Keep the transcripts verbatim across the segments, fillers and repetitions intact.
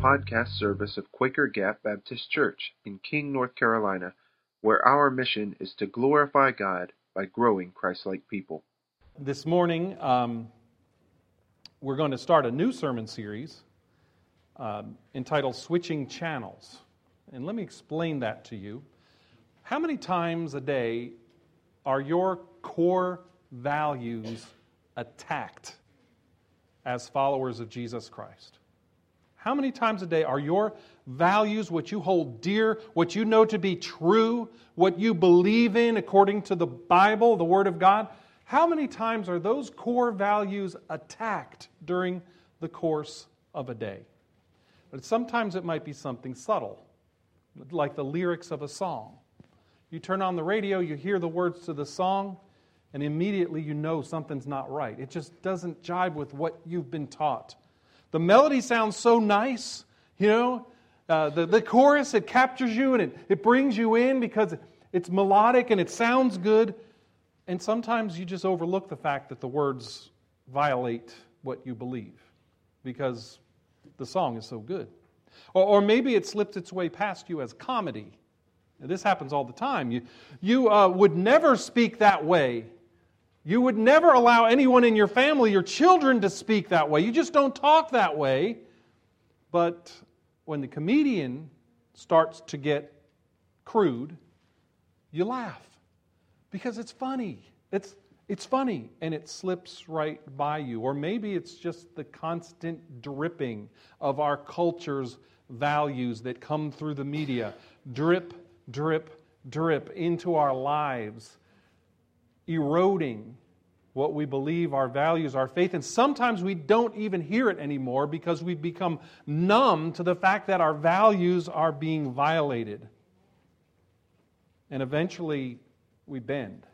podcast service of Quaker Gap Baptist Church in King, North Carolina, where our mission is to glorify God by growing Christ-like people. This morning, um, we're going to start a new sermon series um, entitled Switching Channels. And let me explain that to you. How many times a day are your core values attacked as followers of Jesus Christ? How many times a day are your values, what you hold dear, what you know to be true, what you believe in according to the Bible, the Word of God, how many times are those core values attacked during the course of a day? But sometimes it might be something subtle, like the lyrics of a song. You turn on the radio, you hear the words to the song, and immediately you know something's not right. It just doesn't jive with what you've been taught. The melody sounds so nice, you know. Uh, the, the chorus, it captures you and it, it brings you in because it's melodic and it sounds good. And sometimes you just overlook the fact that the words violate what you believe because the song is so good. Or, or maybe it slipped its way past you as comedy. Now, this happens all the time. You, you uh, would never speak that way. You would never allow anyone in your family, your children, to speak that way. You just don't talk that way. But when the comedian starts to get crude, you laugh because it's funny. It's it's funny and it slips right by you. Or maybe it's just the constant dripping of our culture's values that come through the media. Drip, drip, drip into our lives, eroding what we believe, our values, our faith. And sometimes we don't even hear it anymore because we've become numb to the fact that our values are being violated. And eventually we bend.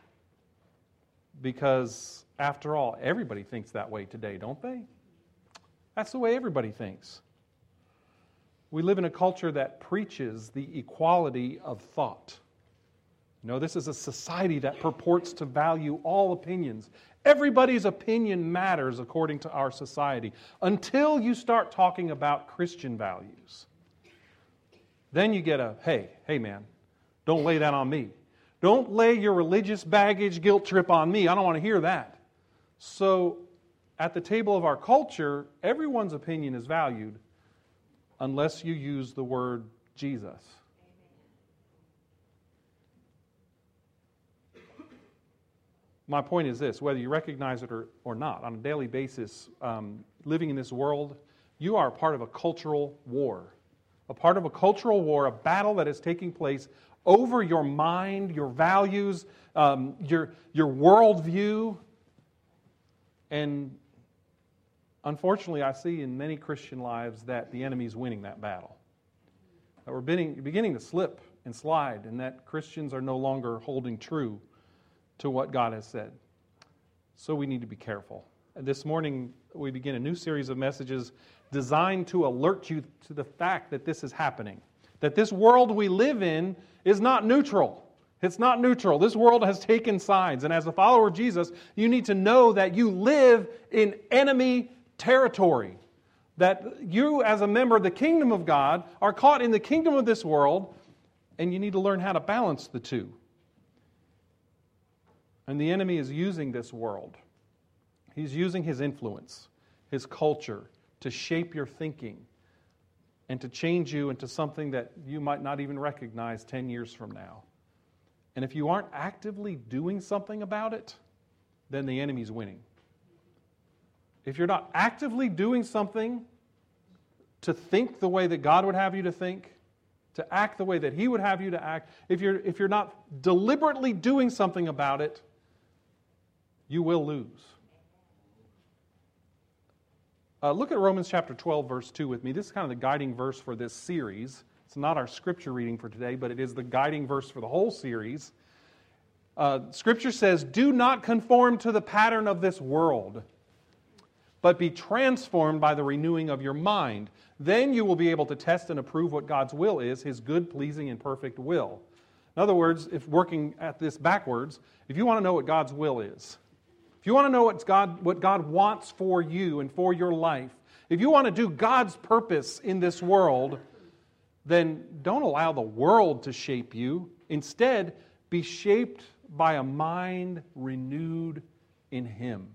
Because after all, everybody thinks that way today, don't they? That's the way everybody thinks. We live in a culture that preaches the equality of thought. You know, this is a society that purports to value all opinions. Everybody's opinion matters according to our society until you start talking about Christian values. Then you get a, hey, hey man, don't lay that on me. Don't lay your religious baggage guilt trip on me. I don't want to hear that. So at the table of our culture, everyone's opinion is valued unless you use the word Jesus. My point is this, whether you recognize it or, or not, on a daily basis, um, living in this world, you are a part of a cultural war. A part of a cultural war, a battle that is taking place over your mind, your values, um, your, your worldview. And unfortunately, I see in many Christian lives that the enemy's winning that battle. That we're beginning, beginning to slip and slide, and that Christians are no longer holding true to what God has said. So we need to be careful. And this morning we begin a new series of messages designed to alert you to the fact that this is happening. That this world we live in is not neutral. It's not neutral. This world has taken sides. And as a follower of Jesus, you need to know that you live in enemy territory. That you as a member of the kingdom of God are caught in the kingdom of this world, and you need to learn how to balance the two. And the enemy is using this world. He's using his influence, his culture, to shape your thinking and to change you into something that you might not even recognize ten years from now. And if you aren't actively doing something about it, then the enemy's winning. If you're not actively doing something to think the way that God would have you to think, to act the way that He would have you to act, if you're, if you're not deliberately doing something about it, you will lose. Uh, look at Romans chapter twelve, verse two with me. This is kind of the guiding verse for this series. It's not our scripture reading for today, but it is the guiding verse for the whole series. Uh, scripture says, "Do not conform to the pattern of this world, but be transformed by the renewing of your mind. Then you will be able to test and approve what God's will is, His good, pleasing, and perfect will." In other words, if working at this backwards, if you want to know what God's will is, if you want to know what God, what God wants for you and for your life, if you want to do God's purpose in this world, then don't allow the world to shape you. Instead, be shaped by a mind renewed in Him.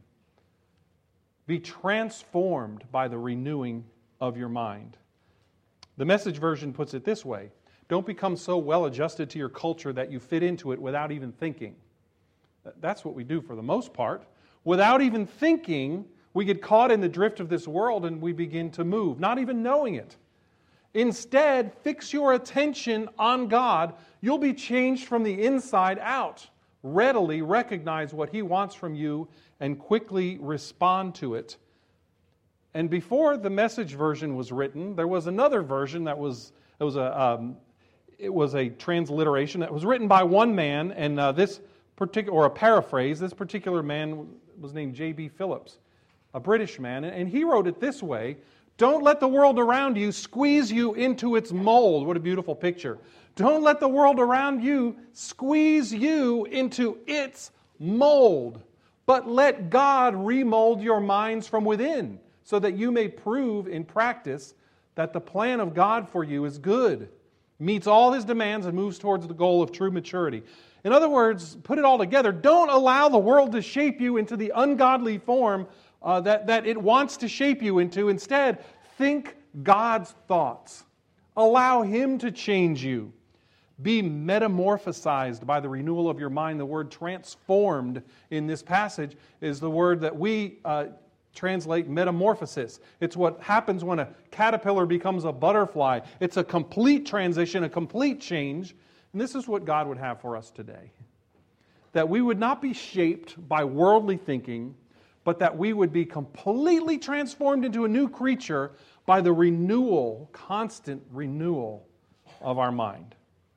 Be transformed by the renewing of your mind. The Message version puts it this way: don't become so well adjusted to your culture that you fit into it without even thinking. That's what we do for the most part. Without even thinking, we get caught in the drift of this world and we begin to move, not even knowing it. Instead, fix your attention on God. You'll be changed from the inside out. Readily recognize what He wants from you and quickly respond to it. And before the Message version was written, there was another version that was it was a um, it was a transliteration that was written by one man, and uh, this particular or a paraphrase. This particular man was named J B Phillips, a British man, and he wrote it this way: "Don't let the world around you squeeze you into its mold." What a beautiful picture. Don't let the world around you squeeze you into its mold, but let God remold your minds from within, so that you may prove in practice that the plan of God for you is good, meets all His demands, and moves towards the goal of true maturity. In other words, put it all together, don't allow the world to shape you into the ungodly form uh, that, that it wants to shape you into. Instead, think God's thoughts. Allow Him to change you. Be metamorphosized by the renewal of your mind. The word transformed in this passage is the word that we uh, translate metamorphosis. It's what happens when a caterpillar becomes a butterfly. It's a complete transition, a complete change. And this is what God would have for us today. That we would not be shaped by worldly thinking, but that we would be completely transformed into a new creature by the renewal, constant renewal of our mind.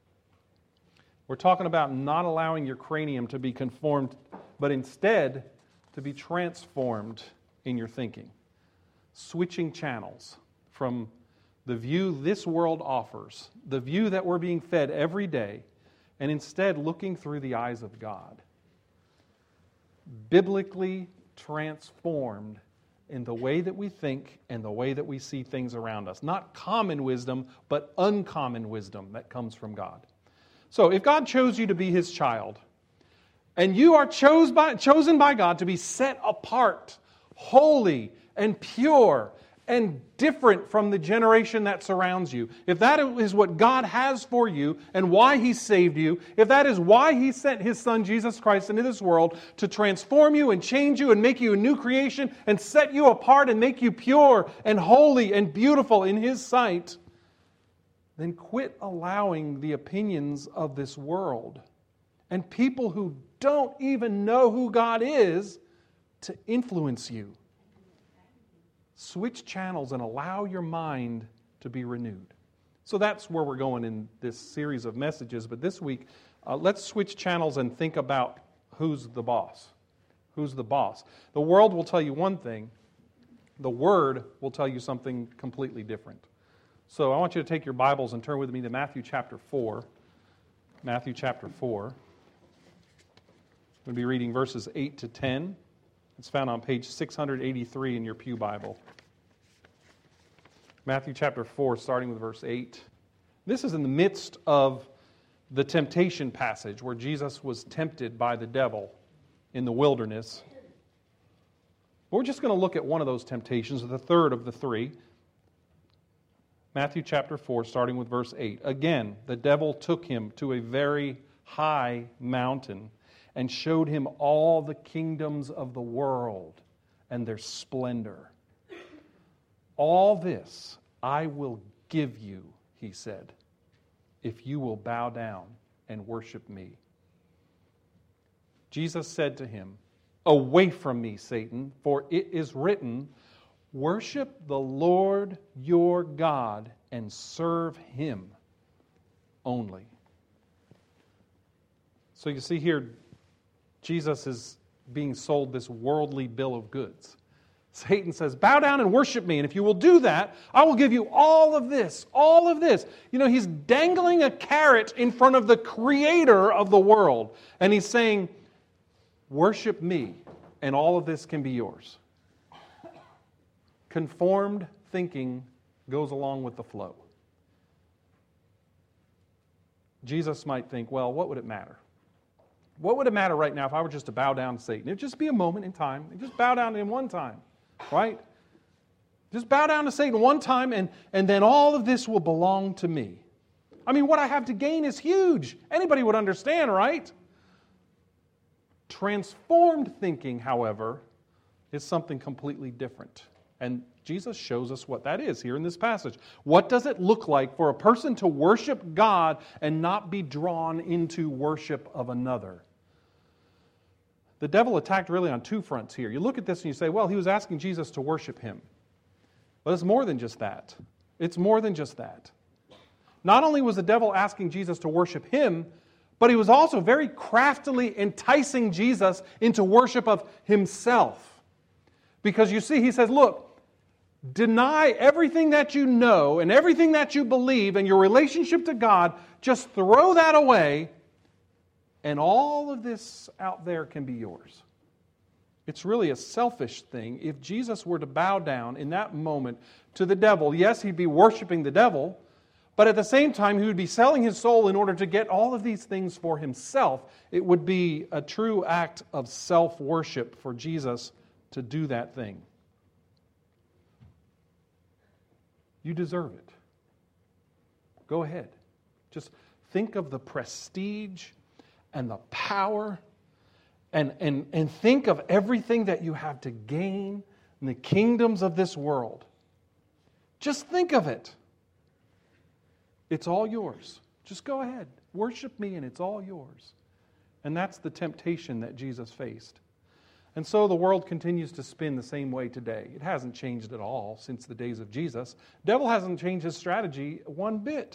We're talking about not allowing your cranium to be conformed, but instead to be transformed in your thinking. Switching channels from the view this world offers, the view that we're being fed every day, and instead looking through the eyes of God. Biblically transformed in the way that we think and the way that we see things around us. Not common wisdom, but uncommon wisdom that comes from God. So if God chose you to be His child, and you are chose by, chosen by God to be set apart, holy and pure and different from the generation that surrounds you, if that is what God has for you and why He saved you, if that is why He sent His Son Jesus Christ into this world to transform you and change you and make you a new creation and set you apart and make you pure and holy and beautiful in His sight, then quit allowing the opinions of this world and people who don't even know who God is to influence you. Switch channels and allow your mind to be renewed. So that's where we're going in this series of messages. But this week, uh, let's switch channels and think about who's the boss. Who's the boss? The world will tell you one thing. The Word will tell you something completely different. So I want you to take your Bibles and turn with me to Matthew chapter four. Matthew chapter four. I'm going to be reading verses eight to ten. It's found on page six eighty-three in your pew Bible. Matthew chapter four, starting with verse eight. This is in the midst of the temptation passage where Jesus was tempted by the devil in the wilderness. We're just going to look at one of those temptations, the third of the three. Matthew chapter four, starting with verse eight. Again, the devil took him to a very high mountain and showed him all the kingdoms of the world and their splendor. All this I will give you, he said, if you will bow down and worship me. Jesus said to him, away from me, Satan, for it is written, worship the Lord your God and serve Him only. So you see here, Jesus is being sold this worldly bill of goods. Satan says, bow down and worship me, and if you will do that, I will give you all of this, all of this. You know, he's dangling a carrot in front of the creator of the world, and he's saying, worship me, and all of this can be yours. Conformed thinking goes along with the flow. Jesus might think, well, what would it matter? What would it matter right now if I were just to bow down to Satan? It'd just be a moment in time. It'd just bow down to him one time, right? Just bow down to Satan one time, and, and then all of this will belong to me. I mean, what I have to gain is huge. Anybody would understand, right? Transformed thinking, however, is something completely different. And Jesus shows us what that is here in this passage. What does it look like for a person to worship God and not be drawn into worship of another? The devil attacked really on two fronts here. You look at this and you say, well, he was asking Jesus to worship him. But it's more than just that. It's more than just that. Not only was the devil asking Jesus to worship him, but he was also very craftily enticing Jesus into worship of himself. Because you see, he says, look, deny everything that you know and everything that you believe and your relationship to God. Just throw that away, and all of this out there can be yours. It's really a selfish thing. If Jesus were to bow down in that moment to the devil, yes, he'd be worshiping the devil, but at the same time, he would be selling his soul in order to get all of these things for himself. It would be a true act of self-worship for Jesus to do that thing. You deserve it. Go ahead. Just think of the prestige and the power and, and, and think of everything that you have to gain in the kingdoms of this world. Just think of it. It's all yours. Just go ahead. Worship me and it's all yours. And that's the temptation that Jesus faced. And so the world continues to spin the same way today. It hasn't changed at all since the days of Jesus. The devil hasn't changed his strategy one bit.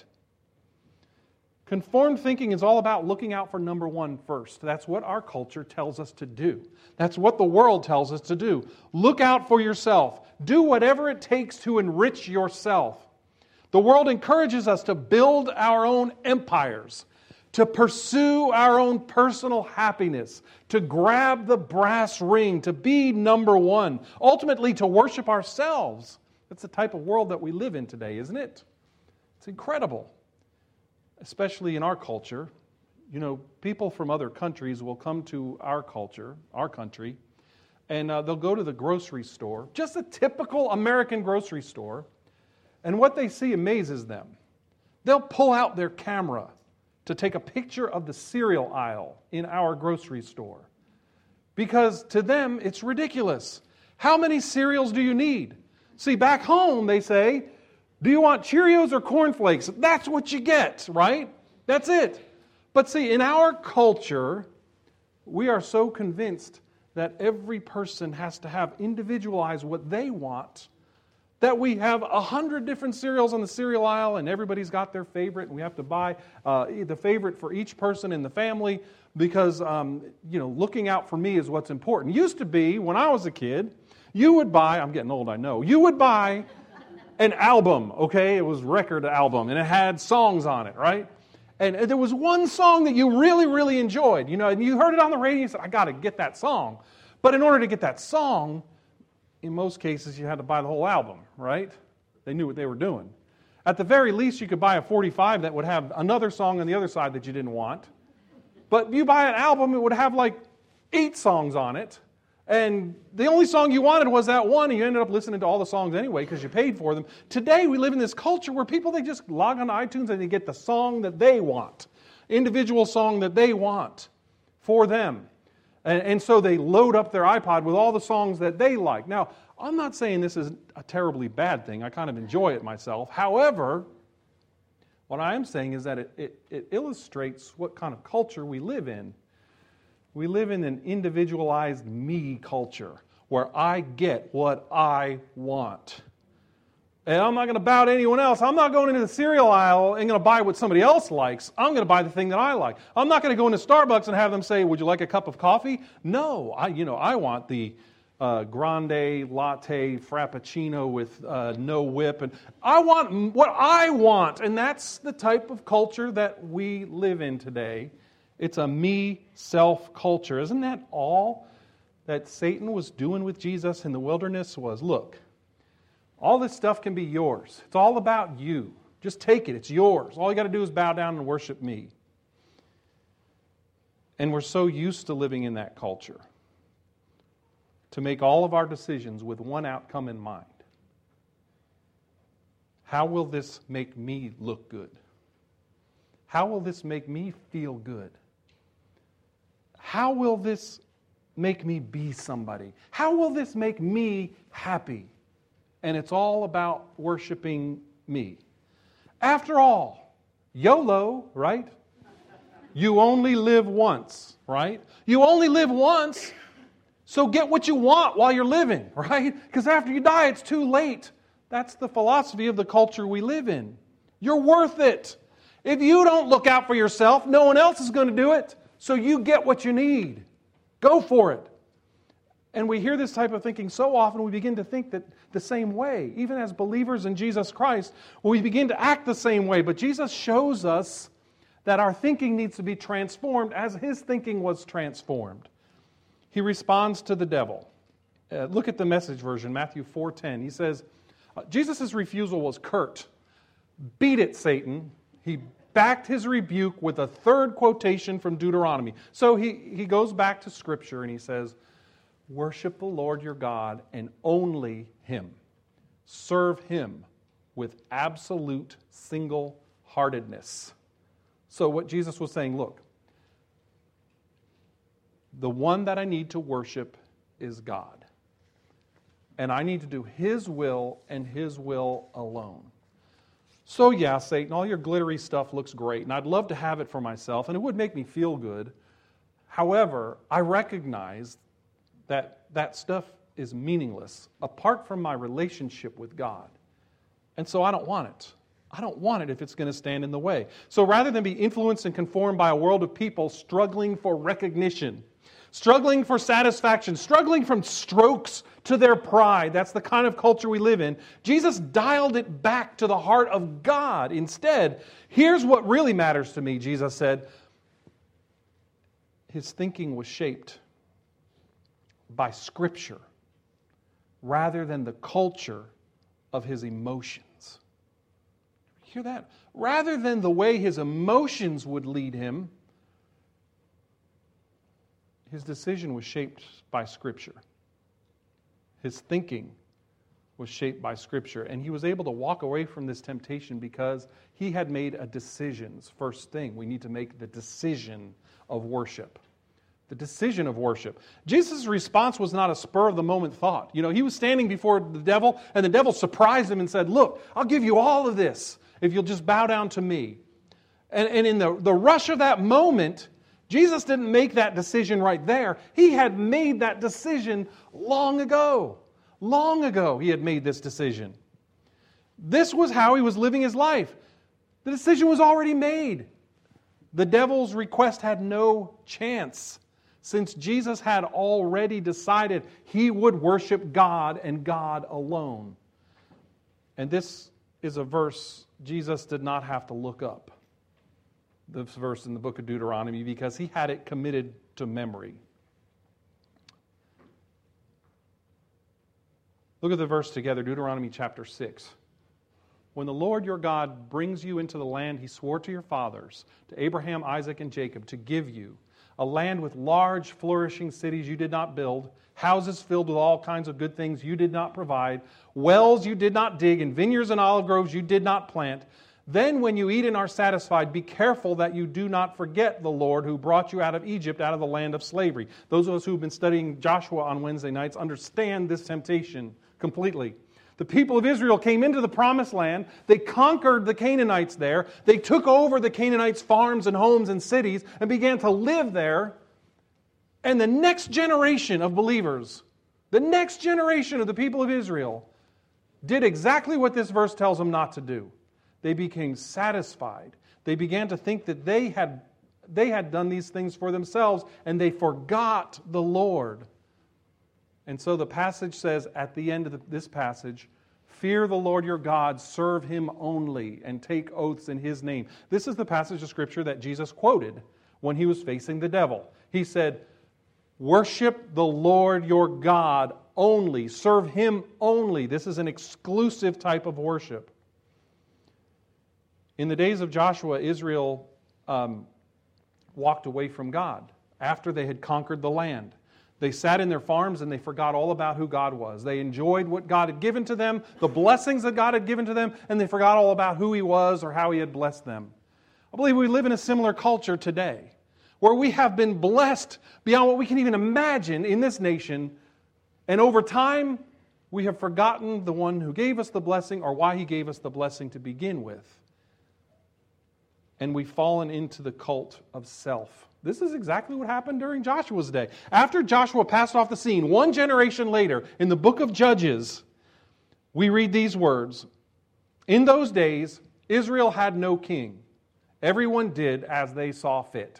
Conformed thinking is all about looking out for number one first. That's what our culture tells us to do. That's what the world tells us to do. Look out for yourself. Do whatever it takes to enrich yourself. The world encourages us to build our own empires, to pursue our own personal happiness, to grab the brass ring, to be number one, ultimately to worship ourselves. That's the type of world that we live in today, isn't it? It's incredible, especially in our culture. You know, people from other countries will come to our culture, our country, and uh, they'll go to the grocery store, just a typical American grocery store, and what they see amazes them. They'll pull out their camera to take a picture of the cereal aisle in our grocery store. Because to them, it's ridiculous. How many cereals do you need? See, back home, they say, do you want Cheerios or Corn Flakes? That's what you get, right? That's it. But see, in our culture, we are so convinced that every person has to have individualized what they want, that we have a hundred different cereals on the cereal aisle and everybody's got their favorite, and we have to buy uh, the favorite for each person in the family because, um, you know, looking out for me is what's important. Used to be, when I was a kid, you would buy, I'm getting old, I know, you would buy an album, okay? It was a record album, and it had songs on it, right? And there was one song that you really, really enjoyed, you know, and you heard it on the radio, and you said, I got to get that song. But in order to get that song, in most cases, you had to buy the whole album, right? They knew what they were doing. At the very least, you could buy a forty-five that would have another song on the other side that you didn't want. But you buy an album, it would have like eight songs on it. And the only song you wanted was that one, and you ended up listening to all the songs anyway because you paid for them. Today, we live in this culture where people, they just log on to iTunes and they get the song that they want, individual song that they want for them. And, and so they load up their iPod with all the songs that they like. Now, I'm not saying this is a terribly bad thing. I kind of enjoy it myself. However, what I am saying is that it, it, it illustrates what kind of culture we live in. We live in an individualized me culture where I get what I want. And I'm not going to bow to anyone else. I'm not going into the cereal aisle and going to buy what somebody else likes. I'm going to buy the thing that I like. I'm not going to go into Starbucks and have them say, would you like a cup of coffee? No, I, you know, I want the uh, grande latte frappuccino with uh, no whip. And I want what I want. And that's the type of culture that we live in today. It's a me-self culture. Isn't that all that Satan was doing with Jesus in the wilderness was, look, All this stuff can be yours. It's all about you. Just take it. It's yours. All you got to do is bow down and worship me. And we're so used to living in that culture to make all of our decisions with one outcome in mind. How will this make me look good? How will this make me feel good? How will this make me be somebody? How will this make me happy? And it's all about worshiping me. After all, YOLO, right? You only live once, right? You only live once, so get what you want while you're living, right? Because after you die, it's too late. That's the philosophy of the culture we live in. You're worth it. If you don't look out for yourself, no one else is going to do it. So you get what you need. Go for it. And we hear this type of thinking so often, we begin to think that the same way. Even as believers in Jesus Christ, we begin to act the same way. But Jesus shows us that our thinking needs to be transformed as His thinking was transformed. He responds to the devil. Uh, look at the Message version, Matthew four ten. He says, uh, Jesus' refusal was curt. Beat it, Satan. He backed his rebuke with a third quotation from Deuteronomy. So he, he goes back to Scripture and he says, worship the Lord your God and only Him. Serve Him with absolute single-heartedness. So what Jesus was saying, look, the one that I need to worship is God. And I need to do His will and His will alone. So yeah, Satan, all your glittery stuff looks great, and I'd love to have it for myself, and it would make me feel good. However, I recognize that that stuff is meaningless apart from my relationship with God. And so I don't want it. I don't want it if it's going to stand in the way. So rather than be influenced and conformed by a world of people struggling for recognition, struggling for satisfaction, struggling from strokes to their pride, that's the kind of culture we live in, Jesus dialed it back to the heart of God. Instead, here's what really matters to me, Jesus said. His thinking was shaped by Scripture rather than the culture of his emotions. Hear that? Rather than the way his emotions would lead him, his decision was shaped by Scripture. His thinking was shaped by Scripture. And he was able to walk away from this temptation because he had made a decision. First thing, we need to make the decision of worship. The decision of worship. Jesus' response was not a spur-of-the-moment thought. You know, he was standing before the devil, and the devil surprised him and said, look, I'll give you all of this if you'll just bow down to me. And, and in the, the rush of that moment, Jesus didn't make that decision right there. He had made that decision long ago. Long ago he had made this decision. This was how he was living his life. The decision was already made. The devil's request had no chance, since Jesus had already decided he would worship God and God alone. And this is a verse Jesus did not have to look up. This verse in the book of Deuteronomy, because he had it committed to memory. Look at the verse together, Deuteronomy chapter six. When the Lord your God brings you into the land He swore to your fathers, to Abraham, Isaac, and Jacob, to give you, a land with large, flourishing cities you did not build, houses filled with all kinds of good things you did not provide, wells you did not dig, and vineyards and olive groves you did not plant, then when you eat and are satisfied, be careful that you do not forget the Lord who brought you out of Egypt, out of the land of slavery. Those of us who have been studying Joshua on Wednesday nights understand this temptation completely. The people of Israel came into the promised land. They conquered the Canaanites there. They took over the Canaanites' farms and homes and cities and began to live there. And the next generation of believers, the next generation of the people of Israel, did exactly what this verse tells them not to do. They became satisfied. They began to think that they had, they had done these things for themselves, and they forgot the Lord. And so the passage says, at the end of the, this passage, fear the Lord your God, serve Him only, and take oaths in His name. This is the passage of Scripture that Jesus quoted when He was facing the devil. He said, worship the Lord your God only, serve Him only. This is an exclusive type of worship. In the days of Joshua, Israel um, walked away from God after they had conquered the land. They sat in their farms and they forgot all about who God was. They enjoyed what God had given to them, the blessings that God had given to them, and they forgot all about who He was or how He had blessed them. I believe we live in a similar culture today, where we have been blessed beyond what we can even imagine in this nation, and over time, we have forgotten the one who gave us the blessing or why He gave us the blessing to begin with. And we've fallen into the cult of self. This is exactly what happened during Joshua's day. After Joshua passed off the scene, one generation later, in the book of Judges, we read these words. In those days, Israel had no king. Everyone did as they saw fit.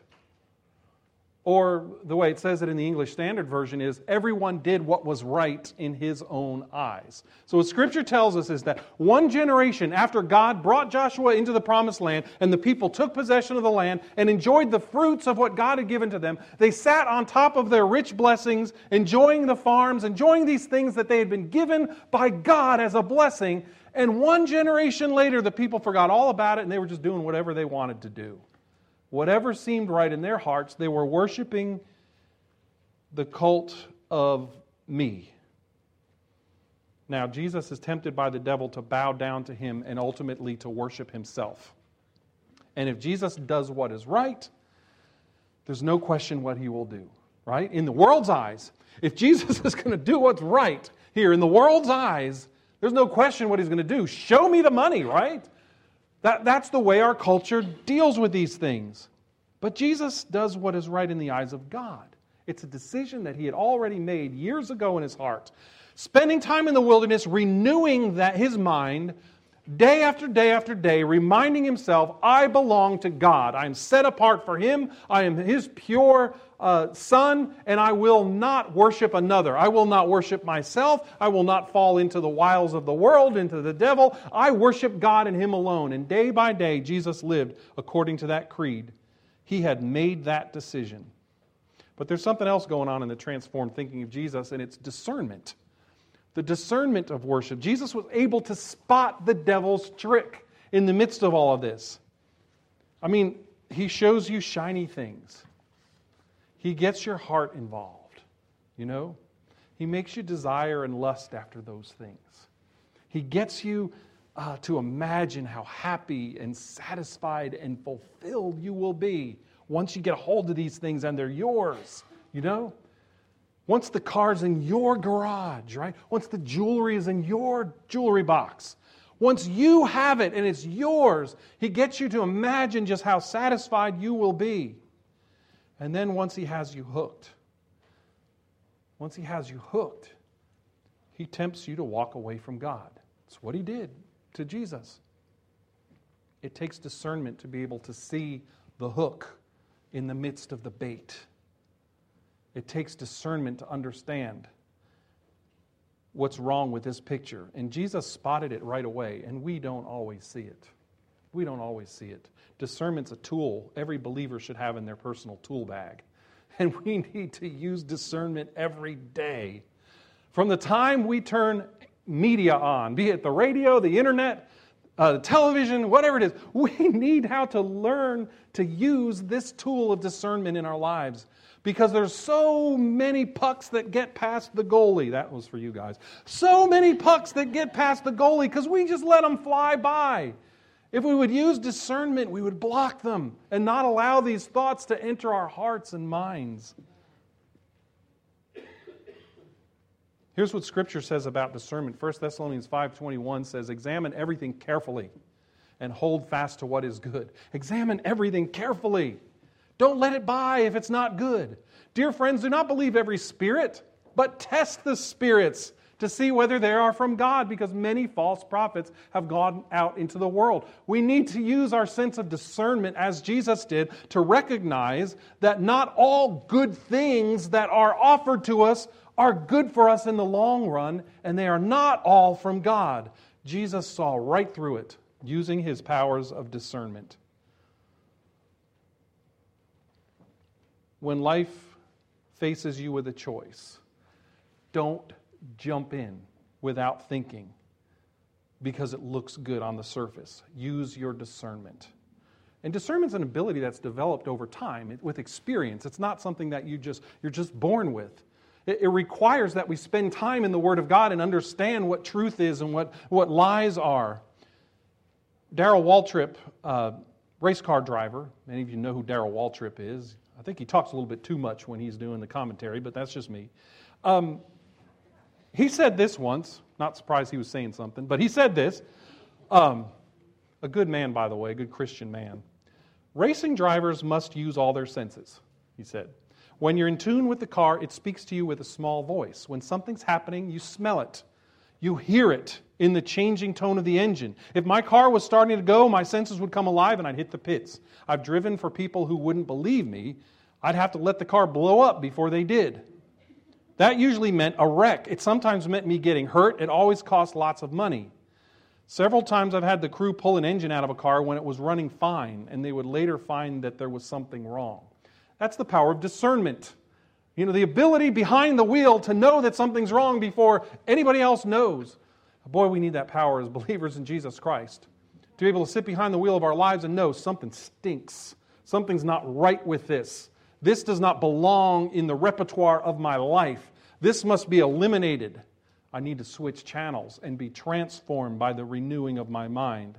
Or the way it says it in the English Standard Version is, everyone did what was right in his own eyes. So what Scripture tells us is that one generation after God brought Joshua into the Promised Land and the people took possession of the land and enjoyed the fruits of what God had given to them, they sat on top of their rich blessings, enjoying the farms, enjoying these things that they had been given by God as a blessing. And one generation later, the people forgot all about it and they were just doing whatever they wanted to do. Whatever seemed right in their hearts, they were worshiping the cult of me. Now, Jesus is tempted by the devil to bow down to Him and ultimately to worship Himself. And if Jesus does what is right, there's no question what He will do, right? In the world's eyes, if Jesus is going to do what's right here, in the world's eyes, there's no question what He's going to do. Show me the money, right? That, that's the way our culture deals with these things. But Jesus does what is right in the eyes of God. It's a decision that He had already made years ago in His heart. Spending time in the wilderness, renewing that His mind, day after day after day, reminding Himself, I belong to God. I am set apart for Him. I am His pure uh, Son, and I will not worship another. I will not worship myself. I will not fall into the wiles of the world, into the devil. I worship God and Him alone. And day by day, Jesus lived according to that creed. He had made that decision. But there's something else going on in the transformed thinking of Jesus, and it's discernment. The discernment of worship. Jesus was able to spot the devil's trick in the midst of all of this. I mean, He shows you shiny things. He gets your heart involved, you know. He makes you desire and lust after those things. He gets you uh, to imagine how happy and satisfied and fulfilled you will be once you get a hold of these things and they're yours, you know. Once the car's in your garage, right? Once the jewelry is in your jewelry box. Once you have it and it's yours, He gets you to imagine just how satisfied you will be. And then once He has you hooked, once He has you hooked, He tempts you to walk away from God. That's what He did to Jesus. It takes discernment to be able to see the hook in the midst of the bait. It takes discernment to understand what's wrong with this picture. And Jesus spotted it right away, and we don't always see it. We don't always see it. Discernment's a tool every believer should have in their personal tool bag. And we need to use discernment every day. From the time we turn media on, be it the radio, the internet, uh, television, whatever it is, we need how to learn to use this tool of discernment in our lives. Because there's so many pucks that get past the goalie. That was for you guys. So many pucks that get past the goalie because we just let them fly by. If we would use discernment, we would block them and not allow these thoughts to enter our hearts and minds. Here's what Scripture says about discernment. First Thessalonians five twenty-one says, examine everything carefully and hold fast to what is good. Examine everything carefully. Don't let it by if it's not good. Dear friends, do not believe every spirit, but test the spirits to see whether they are from God, because many false prophets have gone out into the world. We need to use our sense of discernment, as Jesus did, to recognize that not all good things that are offered to us are good for us in the long run, and they are not all from God. Jesus saw right through it, using His powers of discernment. When life faces you with a choice, don't jump in without thinking because it looks good on the surface. Use your discernment. And discernment's an ability that's developed over time with experience. It's not something that you just, you're just born with. It, it requires that we spend time in the Word of God and understand what truth is and what, what lies are. Darrell Waltrip, uh, race car driver, many of you know who Darrell Waltrip is. I think he talks a little bit too much when he's doing the commentary, but that's just me. Um, he said this once, not surprised he was saying something, but he said this, um, a good man, by the way, a good Christian man. Racing drivers must use all their senses, he said. When you're in tune with the car, it speaks to you with a small voice. When something's happening, you smell it. You hear it in the changing tone of the engine. If my car was starting to go, my senses would come alive and I'd hit the pits. I've driven for people who wouldn't believe me. I'd have to let the car blow up before they did. That usually meant a wreck. It sometimes meant me getting hurt. It always cost lots of money. Several times I've had the crew pull an engine out of a car when it was running fine, and they would later find that there was something wrong. That's the power of discernment. You know, the ability behind the wheel to know that something's wrong before anybody else knows. Boy, we need that power as believers in Jesus Christ. To be able to sit behind the wheel of our lives and know something stinks. Something's not right with this. This does not belong in the repertoire of my life. This must be eliminated. I need to switch channels and be transformed by the renewing of my mind.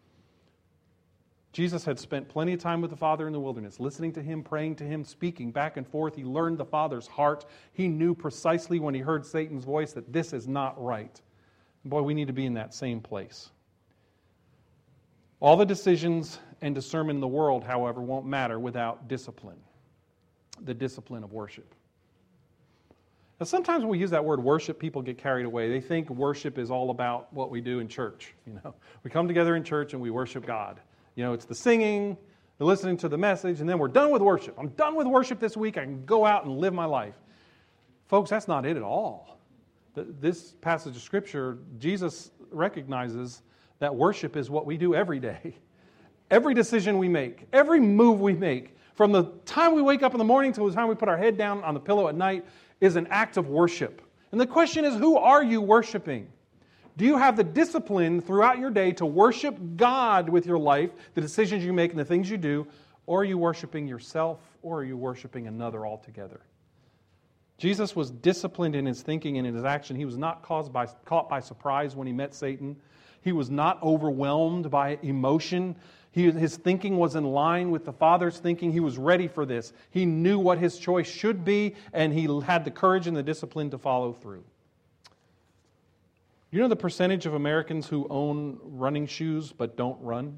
Jesus had spent plenty of time with the Father in the wilderness, listening to Him, praying to Him, speaking back and forth. He learned the Father's heart. He knew precisely when he heard Satan's voice that this is not right. Boy, we need to be in that same place. All the decisions and discernment in the world, however, won't matter without discipline. The discipline of worship. Now, sometimes when we use that word worship, people get carried away. They think worship is all about what we do in church. You know, we come together in church and we worship God. You know, it's the singing, the listening to the message, and then we're done with worship. I'm done with worship this week. I can go out and live my life. Folks, that's not it at all. This passage of Scripture, Jesus recognizes that worship is what we do every day. Every decision we make, every move we make, from the time we wake up in the morning till the time we put our head down on the pillow at night, is an act of worship. And the question is, who are you worshiping? Do you have the discipline throughout your day to worship God with your life, the decisions you make and the things you do, or are you worshiping yourself, or are you worshiping another altogether? Jesus was disciplined in his thinking and in his action. He was not caused by, caught by surprise when he met Satan. He was not overwhelmed by emotion. He, his thinking was in line with the Father's thinking. He was ready for this. He knew what his choice should be, and he had the courage and the discipline to follow through. You know the percentage of Americans who own running shoes but don't run?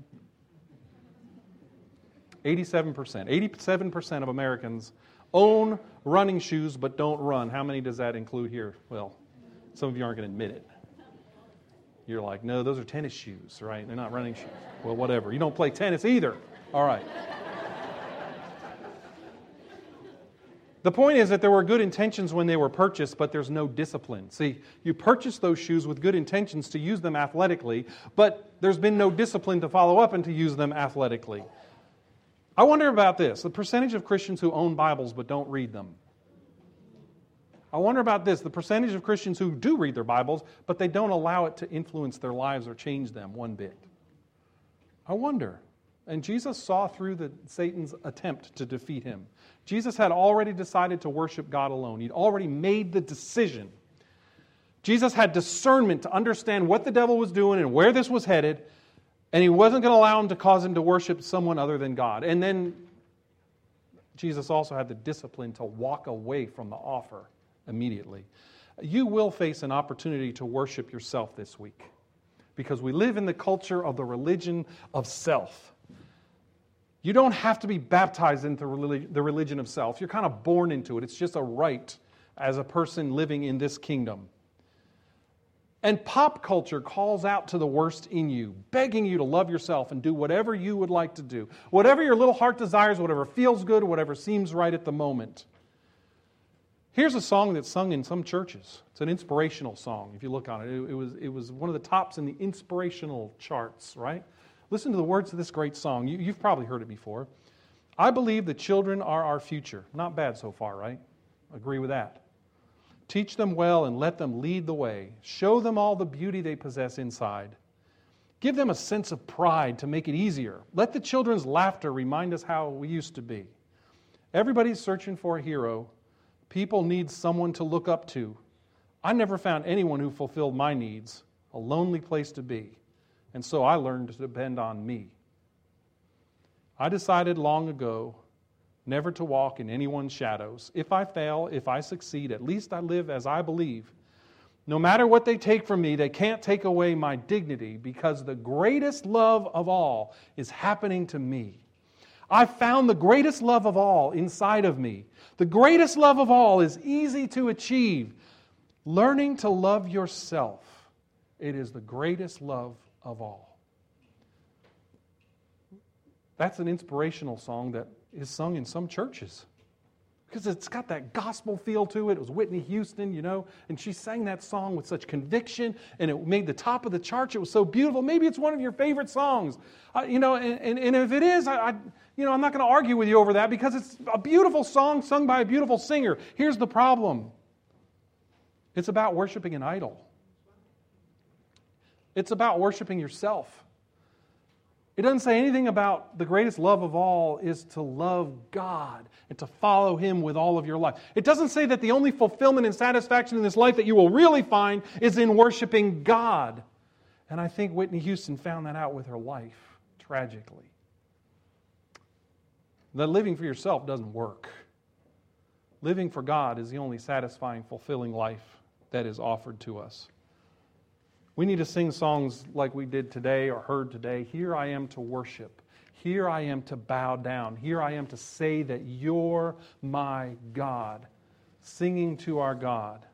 eighty-seven percent. eighty-seven percent of Americans own running shoes but don't run. How many does that include here? Well, some of you aren't going to admit it. You're like, no, those are tennis shoes, right? They're not running shoes. Well, whatever. You don't play tennis either. All right. The point is that there were good intentions when they were purchased, but there's no discipline. See, you purchase those shoes with good intentions to use them athletically, but there's been no discipline to follow up and to use them athletically. I wonder about this, the percentage of Christians who own Bibles but don't read them. I wonder about this, the percentage of Christians who do read their Bibles, but they don't allow it to influence their lives or change them one bit. I wonder. And Jesus saw through the, Satan's attempt to defeat him. Jesus had already decided to worship God alone. He'd already made the decision. Jesus had discernment to understand what the devil was doing and where this was headed, and he wasn't going to allow him to cause him to worship someone other than God. And then Jesus also had the discipline to walk away from the offer immediately. You will face an opportunity to worship yourself this week because we live in the culture of the religion of self. You don't have to be baptized into the religion of self. You're kind of born into it. It's just a right as a person living in this kingdom. And pop culture calls out to the worst in you, begging you to love yourself and do whatever you would like to do. Whatever your little heart desires, whatever feels good, whatever seems right at the moment. Here's a song that's sung in some churches. It's an inspirational song, if you look on it. It, it was, it was one of the tops in the inspirational charts, right? Listen to the words of this great song. You, you've probably heard it before. I believe the children are our future. Not bad so far, right? Agree with that. Teach them well and let them lead the way. Show them all the beauty they possess inside. Give them a sense of pride to make it easier. Let the children's laughter remind us how we used to be. Everybody's searching for a hero. People need someone to look up to. I never found anyone who fulfilled my needs. A lonely place to be. And so I learned to depend on me. I decided long ago never to walk in anyone's shadows. If I fail, if I succeed, at least I live as I believe. No matter what they take from me, they can't take away my dignity, because the greatest love of all is happening to me. I found the greatest love of all inside of me. The greatest love of all is easy to achieve. Learning to love yourself. It is the greatest love of all. That's an inspirational song that is sung in some churches, because it's got that gospel feel to it. It was Whitney Houston, you know, and she sang that song with such conviction, and it made the top of the charts. It was so beautiful. Maybe it's one of your favorite songs, uh, you know, and, and, and if it is, I, I, you know, I'm not going to argue with you over that, because it's a beautiful song sung by a beautiful singer. Here's the problem. It's about worshiping an idol. It's about worshiping yourself. It doesn't say anything about the greatest love of all is to love God and to follow Him with all of your life. It doesn't say that the only fulfillment and satisfaction in this life that you will really find is in worshiping God. And I think Whitney Houston found that out with her life, tragically. That living for yourself doesn't work. Living for God is the only satisfying, fulfilling life that is offered to us. We need to sing songs like we did today or heard today. Here I am to worship. Here I am to bow down. Here I am to say that you're my God. Singing to our God.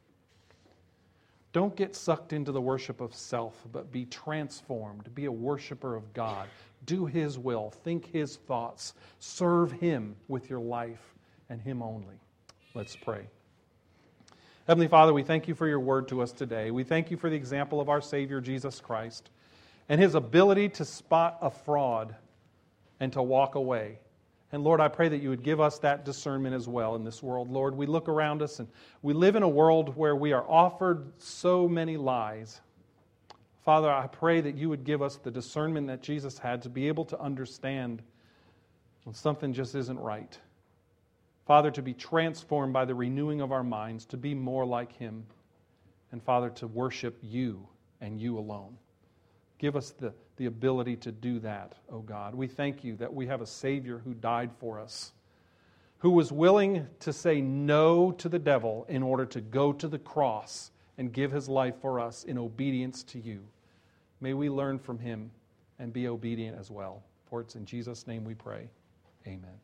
Don't get sucked into the worship of self, but be transformed. Be a worshiper of God. Do His will. Think His thoughts. Serve Him with your life and Him only. Let's pray. Heavenly Father, we thank You for Your word to us today. We thank You for the example of our Savior, Jesus Christ, and His ability to spot a fraud and to walk away. And Lord, I pray that You would give us that discernment as well in this world. Lord, we look around us and we live in a world where we are offered so many lies. Father, I pray that You would give us the discernment that Jesus had to be able to understand when something just isn't right. Father, to be transformed by the renewing of our minds, to be more like Him. And Father, to worship You and You alone. Give us the, the ability to do that, oh God. We thank You that we have a Savior who died for us, who was willing to say no to the devil in order to go to the cross and give His life for us in obedience to You. May we learn from Him and be obedient as well. For it's in Jesus' name we pray. Amen.